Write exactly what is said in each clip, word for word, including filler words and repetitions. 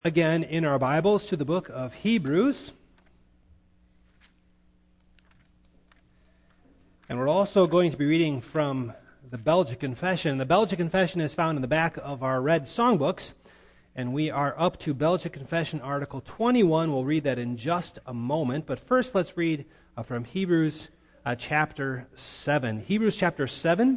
Again in our Bibles to the book of Hebrews. And we're also going to be reading from the Belgic Confession. The Belgic Confession is found in the back of our red songbooks, and we are up to Belgic Confession Article twenty-one. We'll read that in just a moment, but first let's read uh, from Hebrews uh, chapter seven. Hebrews chapter seven.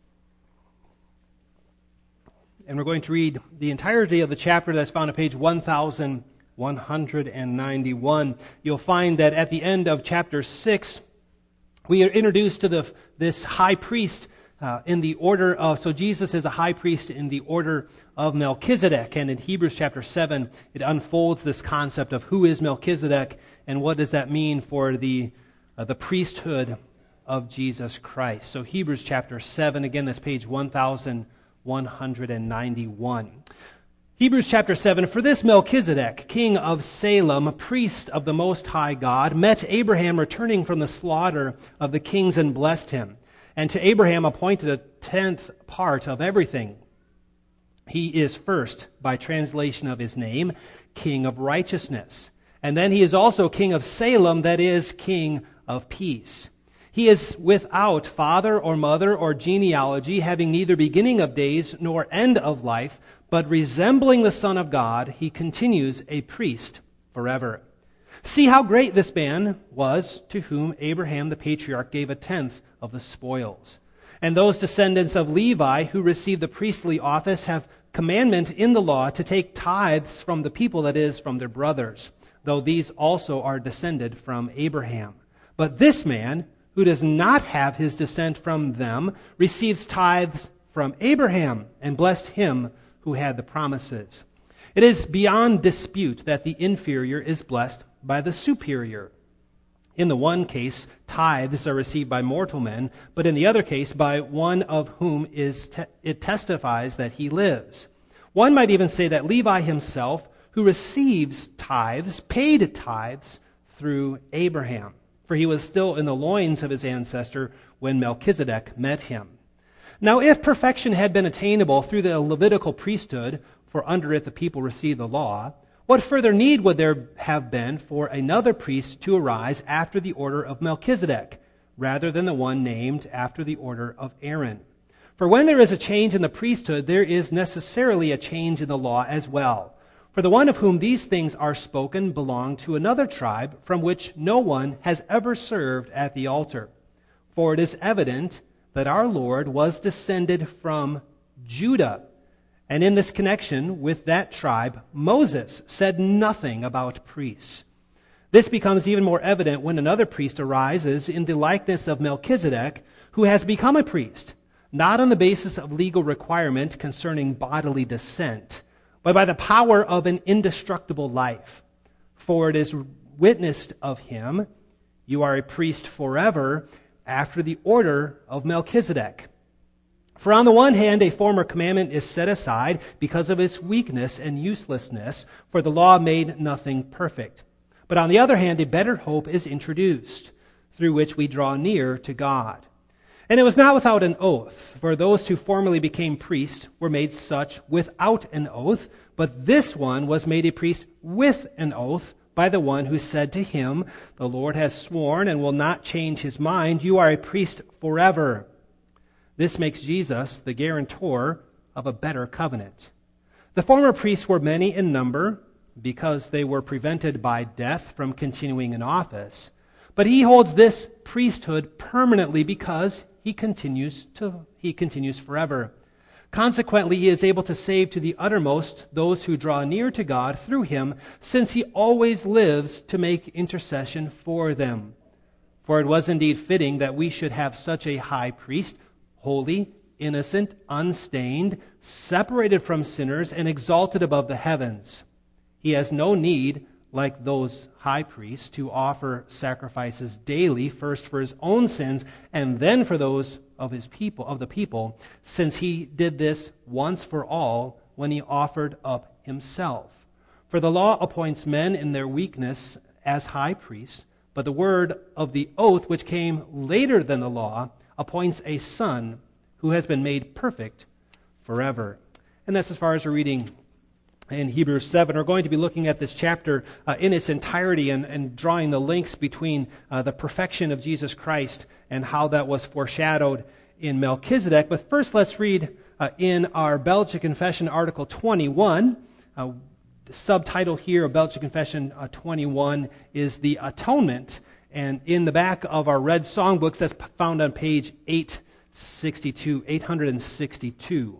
And we're going to read the entirety of the chapter that's found on page one thousand one hundred ninety-one. You'll find that at the end of chapter six, we are introduced to the, this high priest uh, in the order of, so Jesus is a high priest in the order of Melchizedek. And in Hebrews chapter seven, it unfolds this concept of who is Melchizedek and what does that mean for the, uh, the priesthood of Jesus Christ. So Hebrews chapter seven, again, that's page one thousand one hundred ninety-one. Hebrews chapter seven, for this Melchizedek, king of Salem, priest of the Most High God, met Abraham returning from the slaughter of the kings and blessed him. And to Abraham appointed a tenth part of everything. He is first, by translation of his name, king of righteousness. And then he is also king of Salem, that is, king of peace. He is without father or mother or genealogy, having neither beginning of days nor end of life, but resembling the Son of God, he continues a priest forever. See how great this man was, to whom Abraham the patriarch gave a tenth of the spoils. And those descendants of Levi who received the priestly office have commandment in the law to take tithes from the people, that is, from their brothers, though these also are descended from Abraham. But this man, who does not have his descent from them, receives tithes from Abraham and blessed him who had the promises. It is beyond dispute that the inferior is blessed by the superior. In the one case, tithes are received by mortal men, but in the other case, by one of whom is te- it testifies that he lives. One might even say that Levi himself, who receives tithes, paid tithes through Abraham, for he was still in the loins of his ancestor when Melchizedek met him. Now, if perfection had been attainable through the Levitical priesthood, for under it the people received the law, what further need would there have been for another priest to arise after the order of Melchizedek, rather than the one named after the order of Aaron? For when there is a change in the priesthood, there is necessarily a change in the law as well. For the one of whom these things are spoken belonged to another tribe from which no one has ever served at the altar. For it is evident that our Lord was descended from Judah. And in this connection with that tribe, Moses said nothing about priests. This becomes even more evident when another priest arises in the likeness of Melchizedek, who has become a priest, not on the basis of legal requirement concerning bodily descent, but by the power of an indestructible life. For it is witnessed of him, you are a priest forever after the order of Melchizedek. For on the one hand, a former commandment is set aside because of its weakness and uselessness, for the law made nothing perfect. But on the other hand, a better hope is introduced, through which we draw near to God. And it was not without an oath, for those who formerly became priests were made such without an oath, but this one was made a priest with an oath by the one who said to him, the Lord has sworn and will not change his mind, you are a priest forever. This makes Jesus the guarantor of a better covenant. The former priests were many in number because they were prevented by death from continuing in office, but he holds this priesthood permanently because He continues to he continues forever. Consequently, he is able to save to the uttermost those who draw near to God through him, since he always lives to make intercession for them. For it was indeed fitting that we should have such a high priest, holy, innocent, unstained, separated from sinners, and exalted above the heavens. He has no need, like those high priests, to offer sacrifices daily, first for his own sins and then for those of his people, of the people, since he did this once for all when he offered up himself. For the law appoints men in their weakness as high priests, but the word of the oath, which came later than the law, appoints a son who has been made perfect forever. And that's as far as we're reading in Hebrews seven are going to be looking at this chapter uh, in its entirety and, and drawing the links between uh, the perfection of Jesus Christ and how that was foreshadowed in Melchizedek. But first, let's read uh, in our Belgic Confession, Article twenty-one. Uh, the subtitle here of Belgic Confession uh, twenty-one is the Atonement. And in the back of our red songbooks, that's found on page eight sixty-two, eight sixty-two.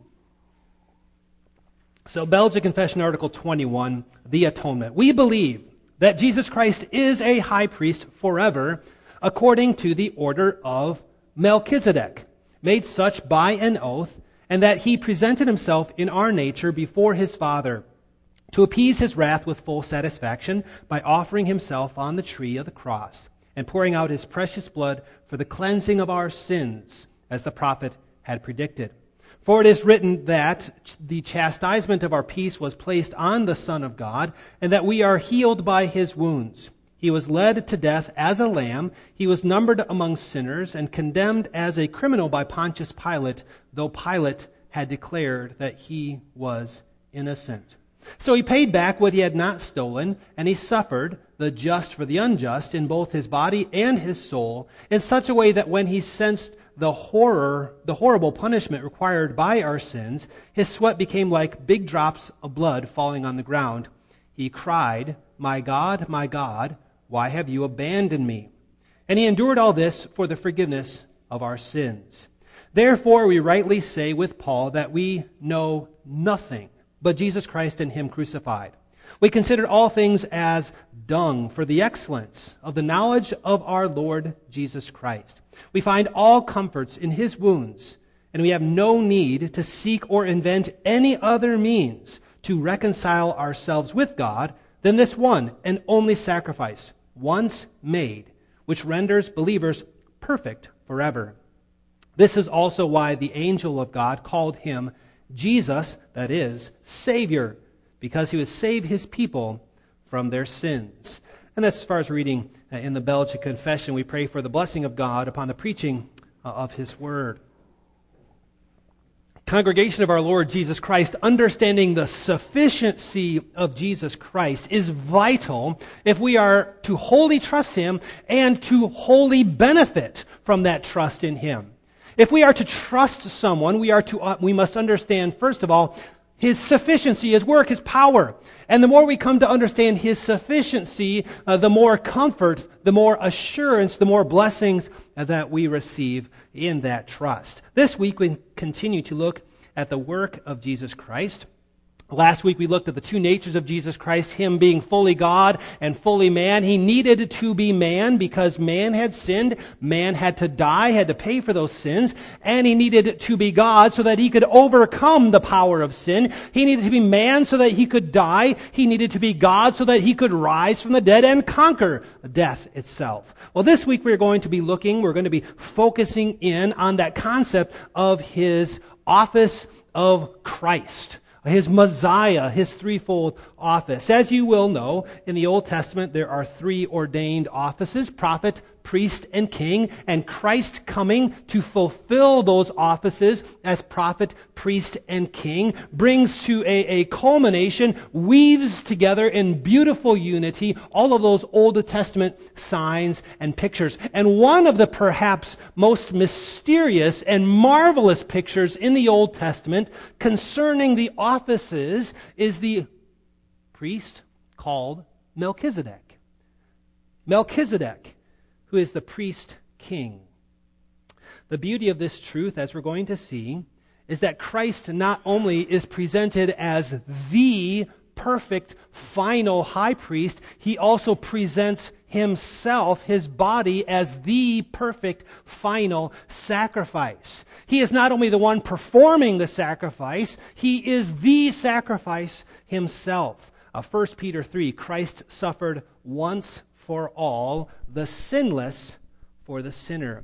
So, Belgic Confession, Article twenty-one, the Atonement. We believe that Jesus Christ is a high priest forever, according to the order of Melchizedek, made such by an oath, and that he presented himself in our nature before his Father, to appease his wrath with full satisfaction by offering himself on the tree of the cross, and pouring out his precious blood for the cleansing of our sins, as the prophet had predicted. For it is written that the chastisement of our peace was placed on the Son of God, and that we are healed by his wounds. He was led to death as a lamb. He was numbered among sinners and condemned as a criminal by Pontius Pilate, though Pilate had declared that he was innocent. So he paid back what he had not stolen, and he suffered the just for the unjust in both his body and his soul, in such a way that when he sensed the horror, the horrible punishment required by our sins, his sweat became like big drops of blood falling on the ground. He cried, "My God, my God, why have you abandoned me?" And he endured all this for the forgiveness of our sins. Therefore we rightly say with Paul that we know nothing but Jesus Christ and him crucified. We consider all things as dung for the excellence of the knowledge of our Lord Jesus Christ. We find all comforts in his wounds, and we have no need to seek or invent any other means to reconcile ourselves with God than this one and only sacrifice, once made, which renders believers perfect forever. This is also why the angel of God called him Jesus, that is, Savior, because he would save his people from their sins. And that's as far as reading in the Belgic Confession. We pray for the blessing of God upon the preaching of his word. Congregation of our Lord Jesus Christ, understanding the sufficiency of Jesus Christ is vital if we are to wholly trust him and to wholly benefit from that trust in him. If we are to trust someone, we are to uh, we must understand, first of all, his sufficiency, his work, his power. And the more we come to understand his sufficiency, uh, the more comfort, the more assurance, the more blessings uh, that we receive in that trust. This week we continue to look at the work of Jesus Christ. Last week we looked at the two natures of Jesus Christ, him being fully God and fully man. He needed to be man because man had sinned. Man had to die, had to pay for those sins. And he needed to be God so that he could overcome the power of sin. He needed to be man so that he could die. He needed to be God so that he could rise from the dead and conquer death itself. Well, this week we're going to be looking, we're going to be focusing in on that concept of his office of Christ. His Messiah, his threefold office. As you will know, in the Old Testament there are three ordained offices: prophet, priest, and king. And Christ coming to fulfill those offices as prophet, priest, and king brings to a, a culmination, weaves together in beautiful unity all of those Old Testament signs and pictures. And one of the perhaps most mysterious and marvelous pictures in the Old Testament concerning the offices is the priest called Melchizedek. Melchizedek, who is the priest king. The beauty of this truth, as we're going to see, is that Christ not only is presented as the perfect final high priest, he also presents himself, his body, as the perfect final sacrifice. He is not only the one performing the sacrifice, he is the sacrifice himself. Uh, First Peter three, Christ suffered once for all, the sinless for the sinner.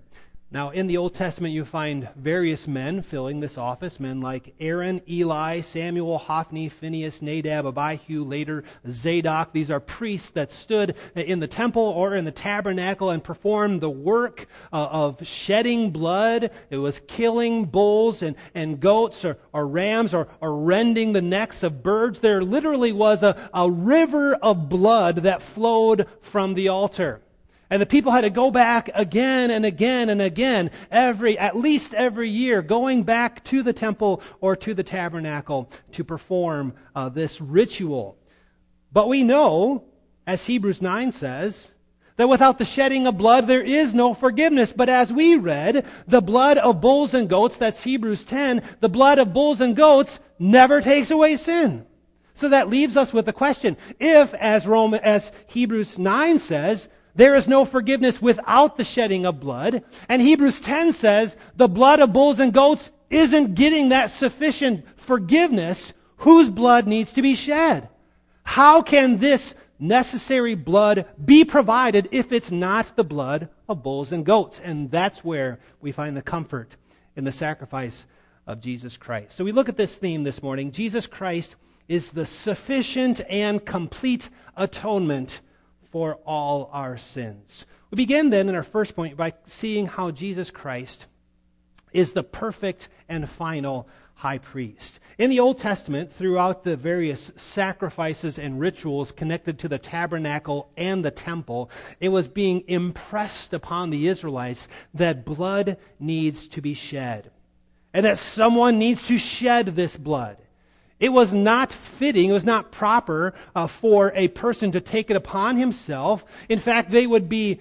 Now, in the Old Testament, you find various men filling this office, men like Aaron, Eli, Samuel, Hophni, Phinehas, Nadab, Abihu, later Zadok. These are priests that stood in the temple or in the tabernacle and performed the work uh, of shedding blood. It was killing bulls and, and goats or, or rams or, or rending the necks of birds. There literally was a, a river of blood that flowed from the altar. And the people had to go back again and again and again, every at least every year, going back to the temple or to the tabernacle to perform uh, this ritual. But we know, as Hebrews nine says, that without the shedding of blood there is no forgiveness. But as we read, the blood of bulls and goats, that's Hebrews ten, the blood of bulls and goats never takes away sin. So that leaves us with the question, if, as Roman, as Hebrews nine says, there is no forgiveness without the shedding of blood. And Hebrews ten says the blood of bulls and goats isn't getting that sufficient forgiveness. Whose blood needs to be shed? How can this necessary blood be provided if it's not the blood of bulls and goats? And that's where we find the comfort in the sacrifice of Jesus Christ. So we look at this theme this morning. Jesus Christ is the sufficient and complete atonement for all our sins. We begin then in our first point by seeing how Jesus Christ is the perfect and final high priest. In the Old Testament, throughout the various sacrifices and rituals connected to the tabernacle and the temple, it was being impressed upon the Israelites that blood needs to be shed, and that someone needs to shed this blood. It was not fitting, it was not proper uh, for a person to take it upon himself. In fact, they would be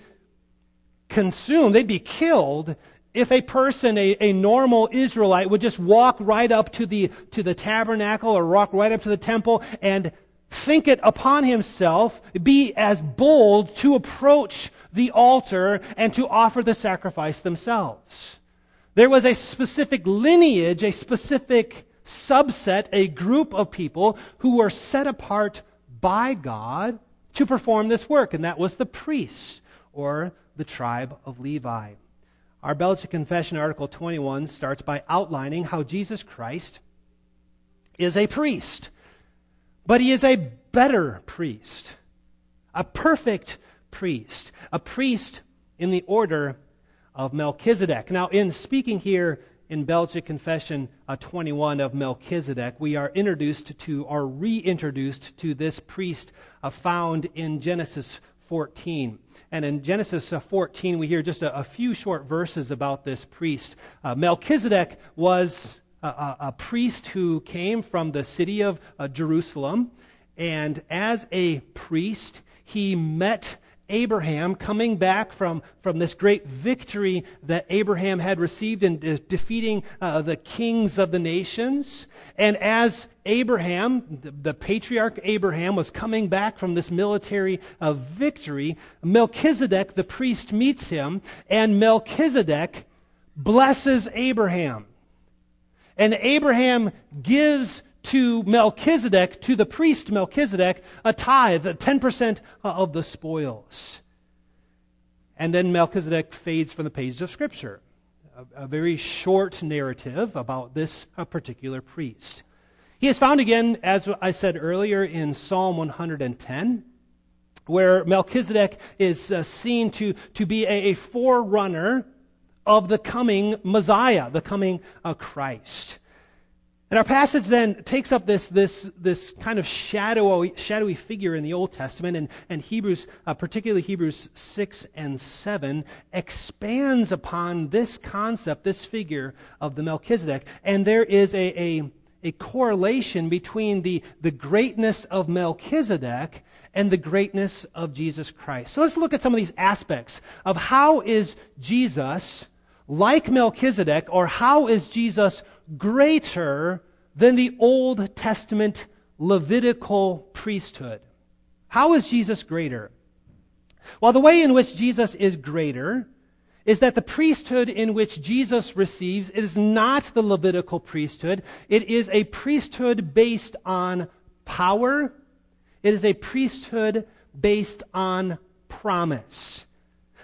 consumed, they'd be killed if a person, a, a normal Israelite, would just walk right up to the, to the tabernacle or walk right up to the temple and think it upon himself, be as bold to approach the altar and to offer the sacrifice themselves. There was a specific lineage, a specific subset, a group of people who were set apart by God to perform this work, and that was the priests, or the tribe of Levi. Our Belgian Confession, Article twenty-one, starts by outlining how Jesus Christ is a priest, but he is a better priest, a perfect priest, a priest in the order of Melchizedek. Now, in speaking here in Belgic Confession uh, twenty-one of Melchizedek, we are introduced to, or reintroduced to this priest uh, found in Genesis fourteen. And in Genesis uh, fourteen, we hear just a, a few short verses about this priest. Uh, Melchizedek was a, a, a priest who came from the city of uh, Jerusalem, and as a priest, he met Abraham coming back from, from this great victory that Abraham had received in de- defeating uh, the kings of the nations. And as Abraham, the, the patriarch Abraham, was coming back from this military uh, victory, Melchizedek, the priest, meets him, and Melchizedek blesses Abraham. And Abraham gives to Melchizedek, to the priest Melchizedek, a tithe, ten percent of the spoils. And then Melchizedek fades from the pages of Scripture. A, a very short narrative about this uh, particular priest. He is found again, as I said earlier, in Psalm one hundred ten, where Melchizedek is uh, seen to, to be a, a forerunner of the coming Messiah, the coming uh, Christ. And our passage then takes up this, this, this kind of shadowy, shadowy figure in the Old Testament, and, and Hebrews, uh, particularly Hebrews six and seven, expands upon this concept, this figure of the Melchizedek. And there is a, a, a correlation between the, the greatness of Melchizedek and the greatness of Jesus Christ. So let's look at some of these aspects of how is Jesus like Melchizedek, or how is Jesus greater than the Old Testament Levitical priesthood? How is Jesus greater? Well, the way in which Jesus is greater is that the priesthood in which Jesus receives is not the Levitical priesthood. It is a priesthood based on power. It is a priesthood based on promise.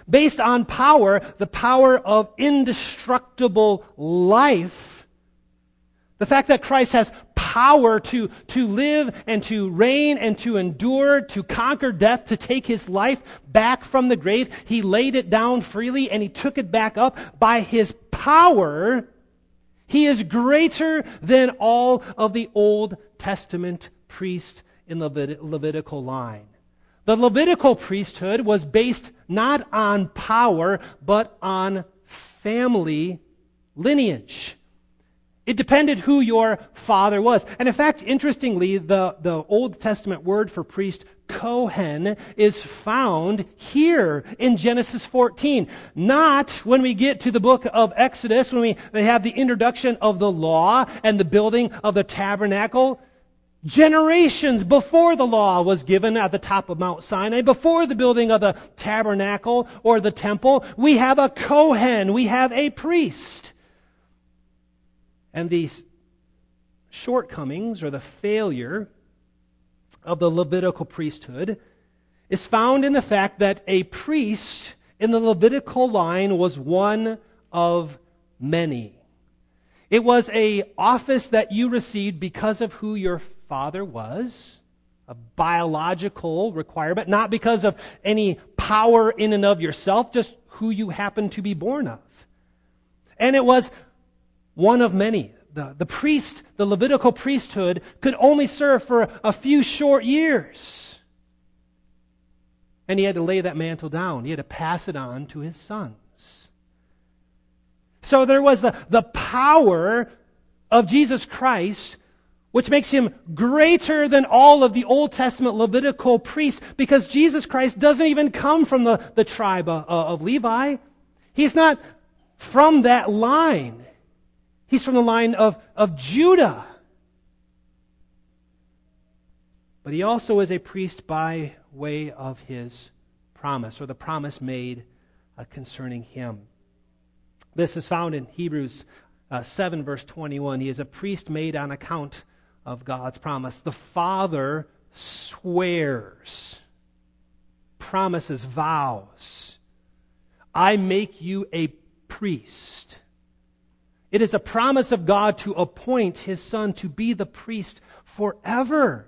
based on power, the power of indestructible life. The fact that Christ has power to, to live and to reign and to endure, to conquer death, to take his life back from the grave. He laid it down freely and he took it back up by his power. He is greater than all of the Old Testament priests in the Levit- Levitical line. The Levitical priesthood was based not on power, but on family lineage. It depended who your father was. And in fact, interestingly, the, the Old Testament word for priest, Kohen, is found here in Genesis fourteen. Not when we get to the book of Exodus, when we, we have the introduction of the law and the building of the tabernacle. Generations before the law was given at the top of Mount Sinai, before the building of the tabernacle or the temple, we have a Kohen, we have a priest. And the shortcomings or the failure of the Levitical priesthood is found in the fact that a priest in the Levitical line was one of many. It was an office that you received because of who your father was, a biological requirement, not because of any power in and of yourself, just who you happened to be born of. And it was one of many. The, the priest, the Levitical priesthood, could only serve for a few short years. And he had to lay that mantle down. He had to pass it on to his sons. So there was the, the power of Jesus Christ, which makes him greater than all of the Old Testament Levitical priests, because Jesus Christ doesn't even come from the, the tribe of, of Levi. He's not from that line. He's from the line of, of Judah. But he also is a priest by way of his promise, or the promise made uh, concerning him. This is found in Hebrews uh, seven, verse twenty-one. He is a priest made on account of God's promise. The Father swears, promises, vows, I make you a priest. It is a promise of God to appoint his Son to be the priest forever.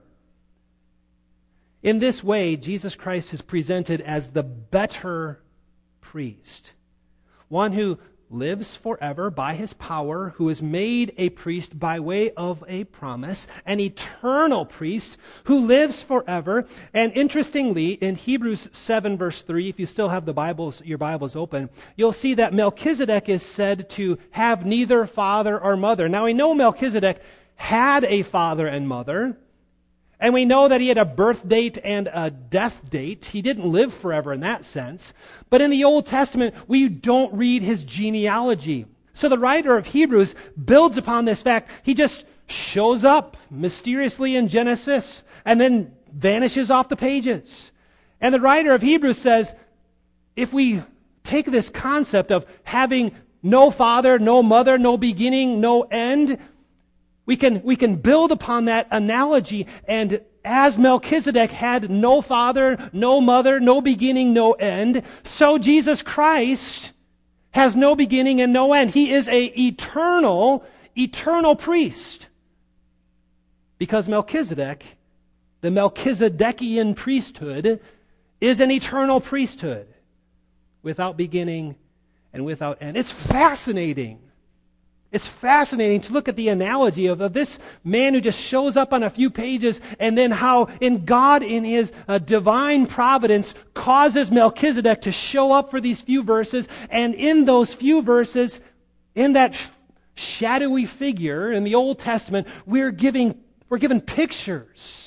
In this way, Jesus Christ is presented as the better priest, one who lives forever by his power, who is made a priest by way of a promise, an eternal priest who lives forever. And interestingly, in Hebrews seven, verse three, if you still have the Bibles, your Bibles open, you'll see that Melchizedek is said to have neither father or mother. Now we know Melchizedek had a father and mother, and we know that he had a birth date and a death date. He didn't live forever in that sense. But in the Old Testament, we don't read his genealogy. So the writer of Hebrews builds upon this fact. He just shows up mysteriously in Genesis and then vanishes off the pages. And the writer of Hebrews says, if we take this concept of having no father, no mother, no beginning, no end, We can, we can build upon that analogy, and as Melchizedek had no father, no mother, no beginning, no end, so Jesus Christ has no beginning and no end. He is an eternal, eternal priest. Because Melchizedek, the Melchizedekian priesthood, is an eternal priesthood without beginning and without end. It's fascinating. It's fascinating to look at the analogy of, of this man who just shows up on a few pages, and then how in God, in his uh, divine providence, causes Melchizedek to show up for these few verses. And in those few verses, in that shadowy figure in the Old Testament, we're giving, we're given pictures.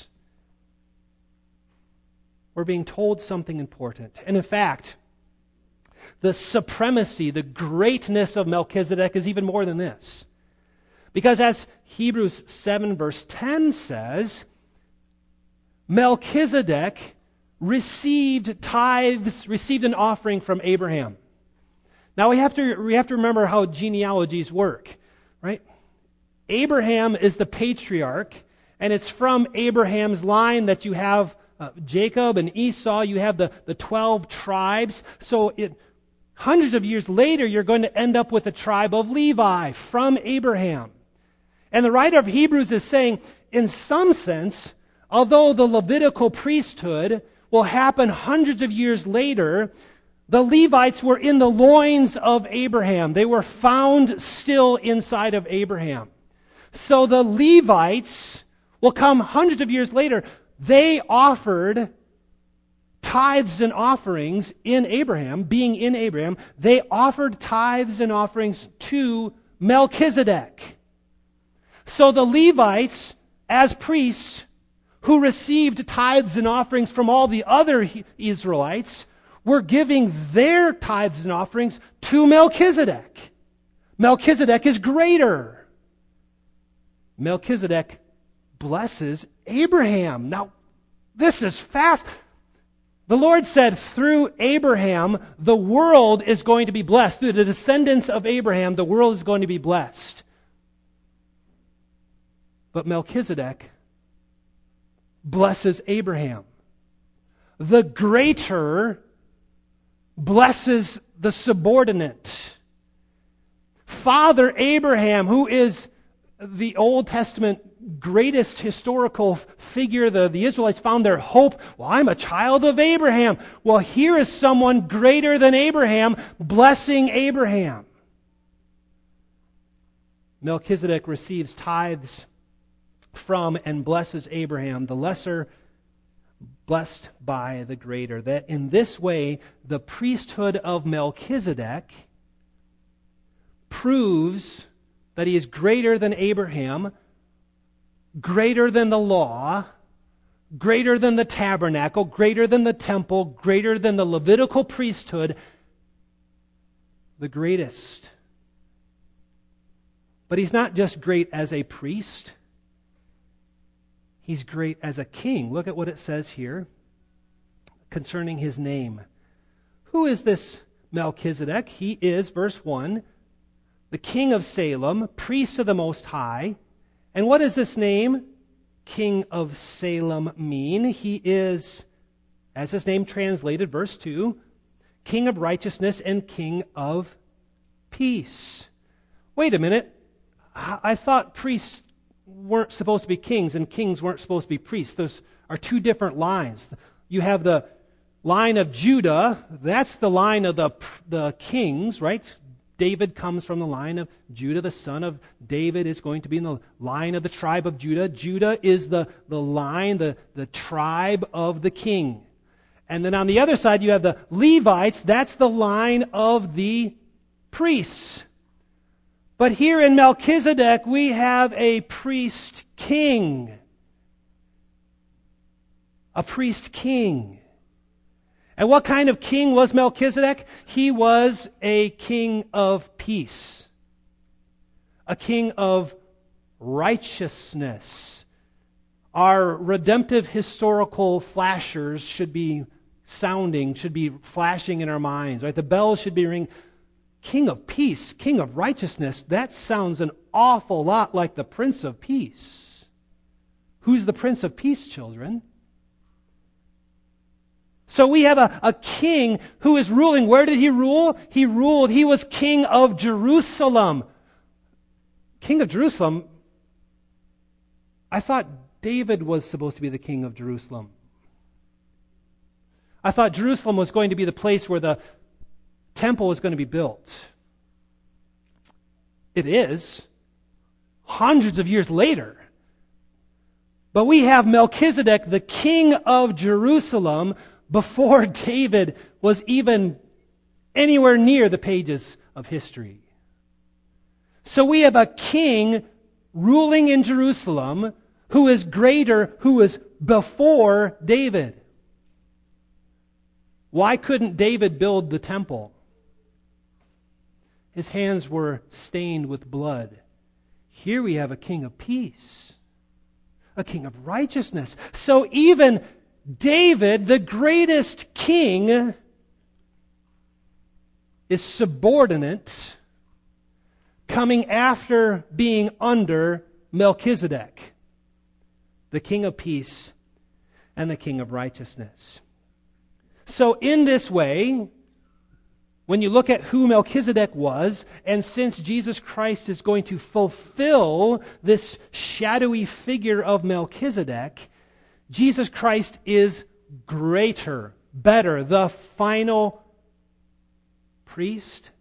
We're being told something important. And in fact, the supremacy, the greatness of Melchizedek is even more than this. Because as Hebrews seven verse ten says, Melchizedek received tithes, received an offering from Abraham. Now we have to, we have to remember how genealogies work, right? Abraham is the patriarch, and it's from Abraham's line that you have uh, Jacob and Esau. You have the, the twelve tribes. So it, hundreds of years later, you're going to end up with the tribe of Levi from Abraham. And the writer of Hebrews is saying, in some sense, although the Levitical priesthood will happen hundreds of years later, the Levites were in the loins of Abraham. They were found still inside of Abraham. So the Levites will come hundreds of years later. They offered tithes and offerings in Abraham, being in Abraham. They offered tithes and offerings to Melchizedek. So the Levites, as priests, who received tithes and offerings from all the other Israelites, were giving their tithes and offerings to Melchizedek. Melchizedek is greater. Melchizedek blesses Abraham. Now, this is fast. The Lord said through Abraham, the world is going to be blessed. Through the descendants of Abraham, the world is going to be blessed. But Melchizedek blesses Abraham. The greater blesses the subordinate. Father Abraham, who is the Old Testament greatest historical figure, the, the Israelites found their hope. Well, I'm a child of Abraham. Well, here is someone greater than Abraham blessing Abraham. Melchizedek receives tithes from and blesses Abraham, the lesser blessed by the greater. That in this way, the priesthood of Melchizedek proves that he is greater than Abraham, greater than the law, greater than the tabernacle, greater than the temple, greater than the Levitical priesthood, the greatest. But he's not just great as a priest. He's great as a king. Look at what it says here concerning his name. Who is this Melchizedek? He is, verse one, the king of Salem, priest of the Most High. And what does this name, King of Salem, mean? He is, as his name translated, verse two, King of righteousness and King of peace. Wait a minute. I thought priests weren't supposed to be kings and kings weren't supposed to be priests. Those are two different lines. You have the line of Judah. That's the line of the, the kings, right? David comes from the line of Judah. The son of David is going to be in the line of the tribe of Judah. Judah is the, the line, the, the tribe of the king. And then on the other side, you have the Levites. That's the line of the priests. But here in Melchizedek, we have a priest king. A priest king. And what kind of king was Melchizedek? He was a king of peace. A king of righteousness. Our redemptive historical flashers should be sounding, should be flashing in our minds, right? The bells should be ringing. King of peace, king of righteousness, that sounds an awful lot like the Prince of Peace. Who's the Prince of Peace, children? So we have a, a king who is ruling. Where did he rule? He ruled, he was king of Jerusalem. King of Jerusalem? I thought David was supposed to be the king of Jerusalem. I thought Jerusalem was going to be the place where the temple is going to be built. It is. Hundreds of years later. But we have Melchizedek, the king of Jerusalem, before David was even anywhere near the pages of history. So we have a king ruling in Jerusalem who is greater, who is before David. Why couldn't David build the temple? His hands were stained with blood. Here we have a king of peace, a king of righteousness. So even David, the greatest king, is subordinate, coming after being under Melchizedek, the king of peace. and the King of righteousness. So in this way, when you look at who Melchizedek was, and since Jesus Christ is going to fulfill this shadowy figure of Melchizedek, Jesus Christ is greater, better, the final priest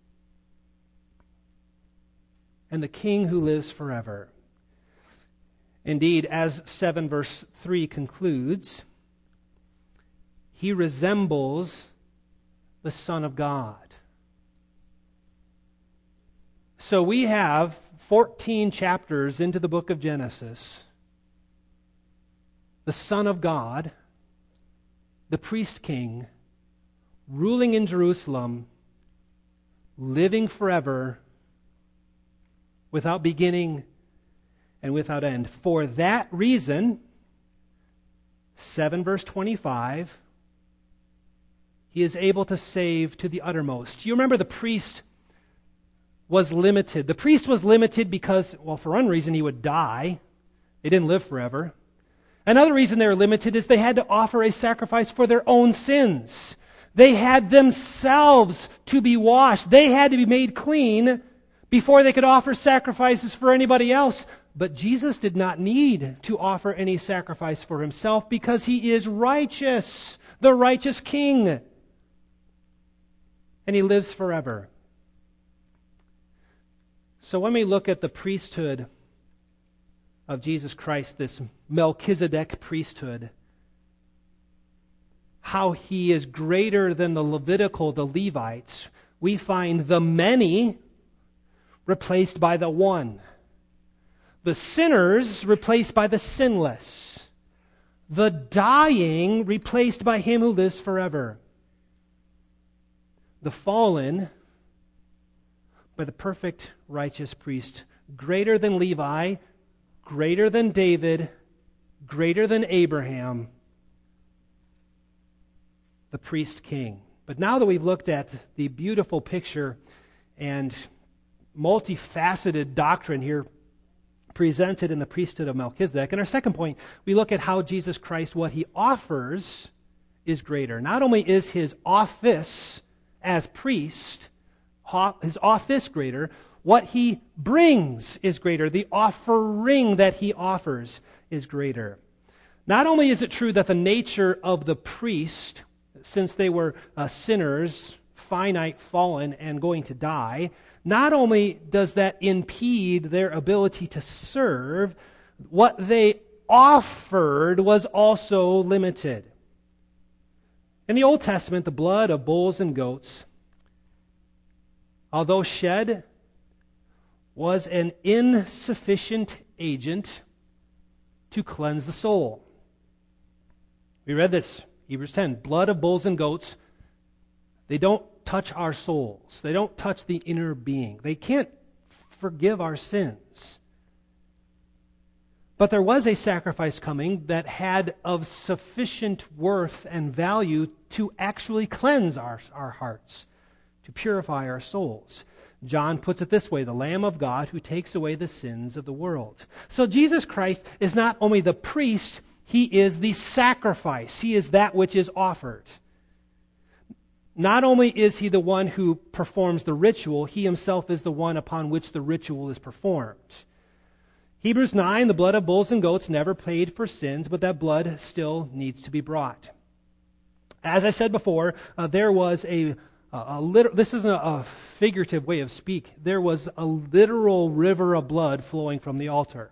and the King who lives forever. Indeed, as seven verse three concludes, he resembles the Son of God. So we have fourteen chapters into the book of Genesis. The Son of God, the priest king, ruling in Jerusalem, living forever, without beginning and without end. For that reason, seven verse twenty-five, he is able to save to the uttermost. You remember the priest was limited. The priest was limited because, well, for one reason, he would die. They didn't live forever. Another reason they were limited is they had to offer a sacrifice for their own sins. They had themselves to be washed. They had to be made clean before they could offer sacrifices for anybody else. But Jesus did not need to offer any sacrifice for himself because he is righteous, the righteous king. And he lives forever. So when we look at the priesthood of Jesus Christ, this Melchizedek priesthood, how he is greater than the Levitical, the Levites, we find the many replaced by the one. The sinners replaced by the sinless. The dying replaced by him who lives forever. The fallen by the perfect righteous priest, greater than Levi, greater than David, greater than Abraham, the priest king. But now that we've looked at the beautiful picture and multifaceted doctrine here presented in the priesthood of Melchizedek, in our second point, we look at how Jesus Christ, what he offers, is greater. Not only is his office as priest, his office greater, what he brings is greater. The offering that he offers is greater. Not only is it true that the nature of the priest, since they were uh, sinners, finite, fallen, and going to die, not only does that impede their ability to serve, what they offered was also limited. In the Old Testament, the blood of bulls and goats, although shed, was an insufficient agent to cleanse the soul. We read this, Hebrews ten, blood of bulls and goats, they don't touch our souls. They don't touch the inner being. They can't forgive our sins. But there was a sacrifice coming that had of sufficient worth and value to actually cleanse our, our hearts, to purify our souls. John puts it this way, the Lamb of God who takes away the sins of the world. So Jesus Christ is not only the priest, he is the sacrifice. He is that which is offered. Not only is he the one who performs the ritual, he himself is the one upon which the ritual is performed. Hebrews nine, the blood of bulls and goats never paid for sins, but that blood still needs to be brought. As I said before, uh, there was a, a, a literal, this isn't a, a figurative way of speak, there was a literal river of blood flowing from the altar.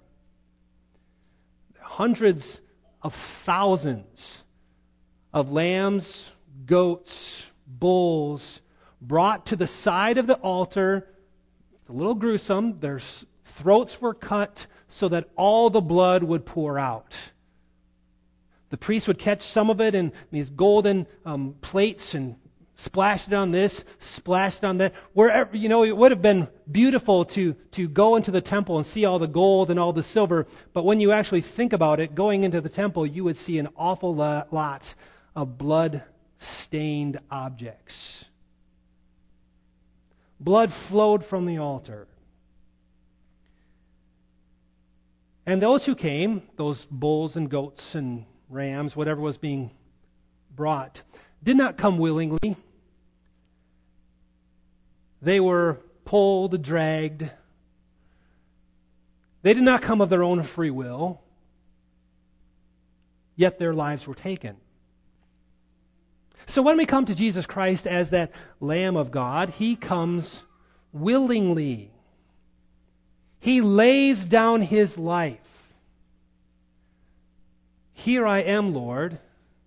Hundreds of thousands of lambs, goats, bulls brought to the side of the altar. It's a little gruesome. Their throats were cut so that all the blood would pour out. The priest would catch some of it in these golden um, plates and splash it on this, splash it on that. Wherever, you know, it would have been beautiful to, to go into the temple and see all the gold and all the silver. But when you actually think about it, going into the temple, you would see an awful lot of blood stained objects. Blood flowed from the altar. And those who came, those bulls and goats and rams, whatever was being brought, did not come willingly. They were pulled, dragged. They did not come of their own free will, yet their lives were taken. So when we come to Jesus Christ as that Lamb of God, He comes willingly. He lays down His life. Here I am, Lord.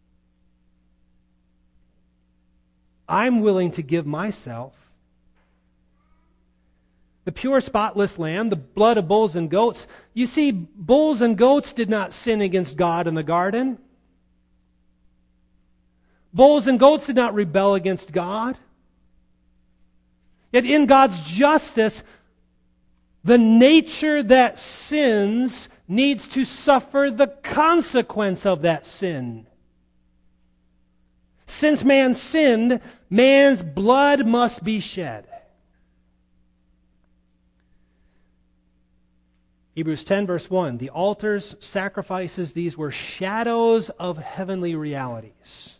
I'm willing to give myself. The pure, spotless lamb, the blood of bulls and goats. You see, bulls and goats did not sin against God in the garden. Bulls and goats did not rebel against God. Yet in God's justice, the nature that sins needs to suffer the consequence of that sin. Since man sinned, man's blood must be shed. Hebrews ten, verse one, the altars, sacrifices, these were shadows of heavenly realities.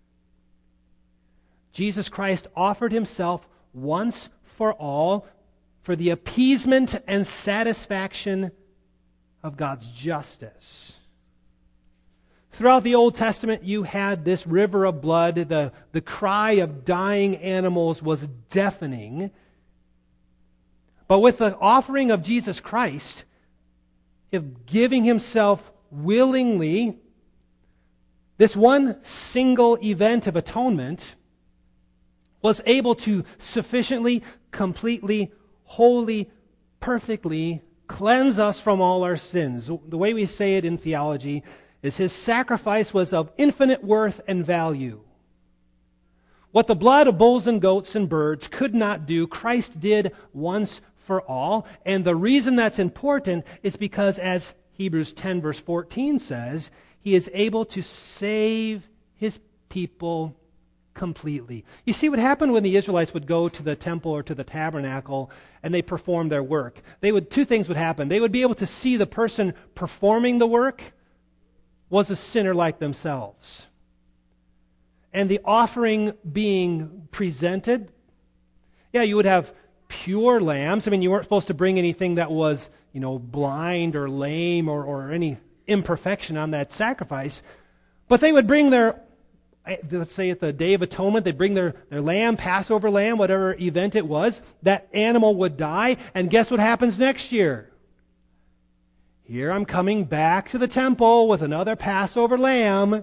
Jesus Christ offered Himself once for all for the appeasement and satisfaction of God's justice. Throughout the Old Testament, you had this river of blood. The, the cry of dying animals was deafening. But with the offering of Jesus Christ, of giving Himself willingly, this one single event of atonement was able to sufficiently, completely, wholly, perfectly cleanse us from all our sins. The way we say it in theology is His sacrifice was of infinite worth and value. What the blood of bulls and goats and birds could not do, Christ did once for all. And the reason that's important is because, as Hebrews ten verse fourteen says, He is able to save His people completely. You see what happened when the Israelites would go to the temple or to the tabernacle and they performed their work. They would, two things would happen. They would be able to see the person performing the work was a sinner like themselves. And the offering being presented, yeah, you would have pure lambs. I mean, you weren't supposed to bring anything that was, you know, blind or lame or, or any imperfection on that sacrifice. But they would bring their, let's say at the Day of Atonement, they'd bring their, their lamb, Passover lamb, whatever event it was. That animal would die, and guess what happens next year? Here I'm coming back to the temple with another Passover lamb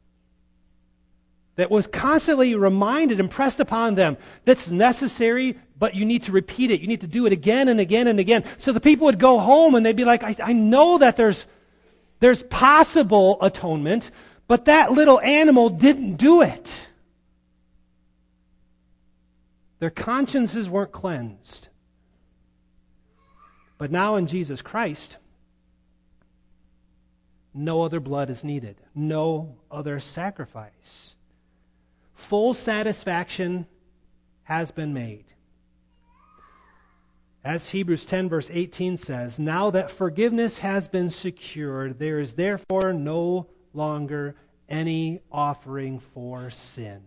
that was constantly reminded, impressed upon them, that's necessary, but you need to repeat it. You need to do it again and again and again. So the people would go home and they'd be like, I, I know that there's, there's possible atonement, but that little animal didn't do it. Their consciences weren't cleansed. But now in Jesus Christ, no other blood is needed. No other sacrifice. Full satisfaction has been made. As Hebrews ten verse eighteen says, now that forgiveness has been secured, there is therefore no longer any offering for sin.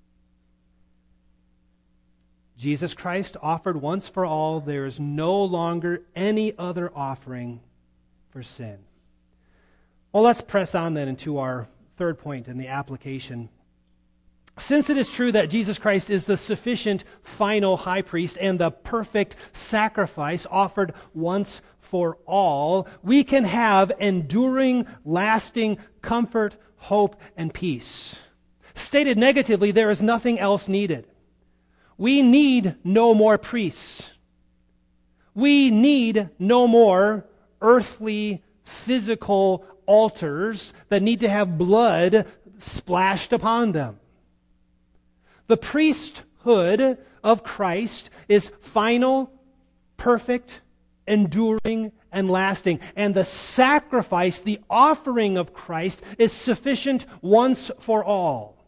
Jesus Christ offered once for all. There is no longer any other offering for sin. Well, let's press on then into our third point in the application. Since it is true that Jesus Christ is the sufficient final high priest and the perfect sacrifice offered once for all, we can have enduring, lasting comfort, hope, and peace. Stated negatively, there is nothing else needed. We need no more priests. We need no more earthly, physical altars that need to have blood splashed upon them. The priesthood of Christ is final, perfect, enduring, and lasting. And the sacrifice, the offering of Christ, is sufficient once for all.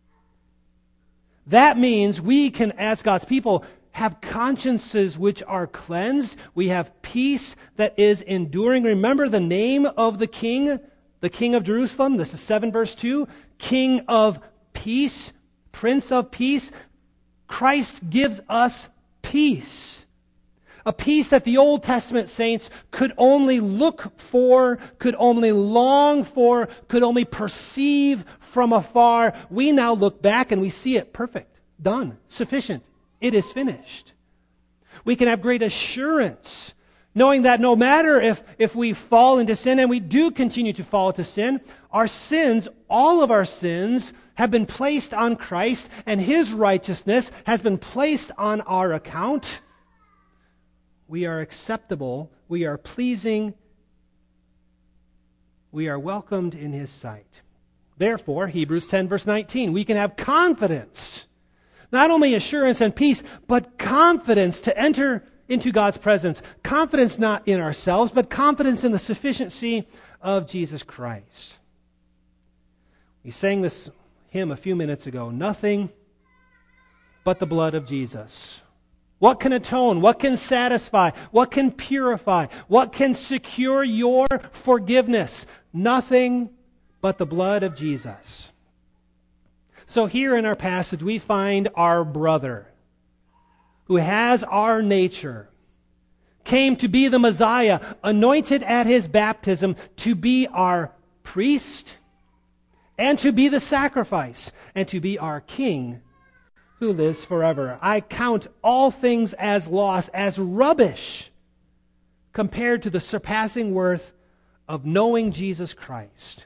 That means we can, as God's people, have consciences which are cleansed. We have peace that is enduring. Remember the name of the King, the King of Jerusalem, this is seven verse two, King of peace, Prince of peace. Christ gives us peace. A peace that the Old Testament saints could only look for, could only long for, could only perceive from afar. We now look back and we see it perfect, done, sufficient. It is finished. We can have great assurance, knowing that no matter if, if we fall into sin, and we do continue to fall into sin, our sins, all of our sins, have been placed on Christ, and His righteousness has been placed on our account. We are acceptable, we are pleasing, we are welcomed in His sight. Therefore, Hebrews ten verse nineteen, we can have confidence, not only assurance and peace, but confidence to enter into God's presence. Confidence not in ourselves, but confidence in the sufficiency of Jesus Christ. We sang this hymn a few minutes ago, nothing but the blood of Jesus. What can atone? What can satisfy? What can purify? What can secure your forgiveness? Nothing but the blood of Jesus. So here in our passage we find our brother who has our nature, came to be the Messiah, anointed at His baptism to be our priest and to be the sacrifice and to be our King who lives forever. I count all things as loss, as rubbish, compared to the surpassing worth of knowing Jesus Christ.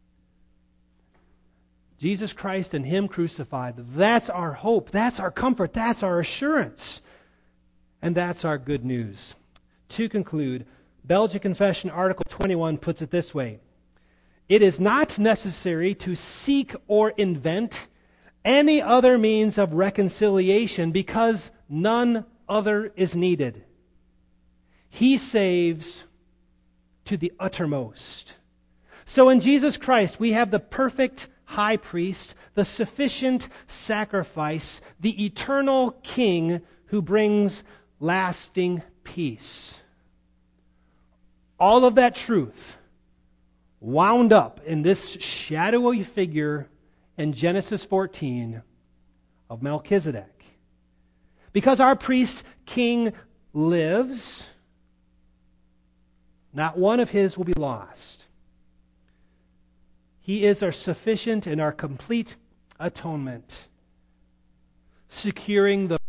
Jesus Christ and Him crucified, that's our hope, that's our comfort, that's our assurance, and that's our good news. To conclude, Belgian Confession Article twenty-one puts it this way: it is not necessary to seek or invent any other means of reconciliation because none other is needed. He saves to the uttermost. So in Jesus Christ, we have the perfect high priest, the sufficient sacrifice, the eternal King who brings lasting peace. All of that truth wound up in this shadowy figure in Genesis fourteen of Melchizedek. Because our priest king lives, not one of his will be lost. He is our sufficient and our complete atonement, securing the